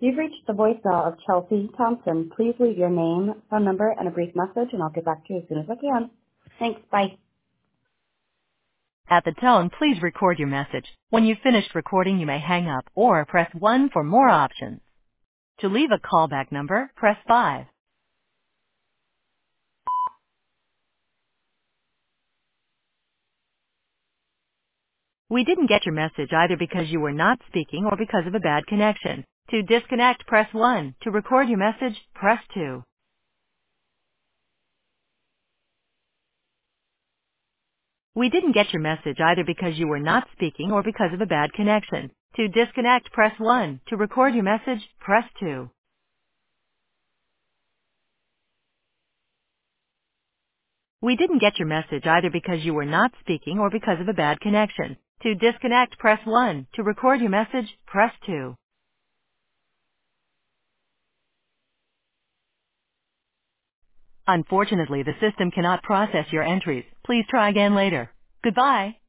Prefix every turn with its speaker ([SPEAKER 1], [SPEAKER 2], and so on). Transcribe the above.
[SPEAKER 1] You've reached the voicemail of Chelsea Thompson. Please leave your name, phone number, and a brief message, and I'll get back to you as soon as I can. Thanks. Bye.
[SPEAKER 2] At the tone, please record your message. When you've finished recording, you may hang up or press 1 for more options. To leave a callback number, press 5. We didn't get your message either because you were not speaking or because of a bad connection. To disconnect, press 1. To record your message, press 2. We didn't get your message either because you were not speaking or because of a bad connection. To disconnect, press 1. To record your message, press 2. We didn't get your message either because you were not speaking or because of a bad connection. To disconnect, press 1. To record your message, press 2. Unfortunately, the system cannot process your entries. Please try again later. Goodbye.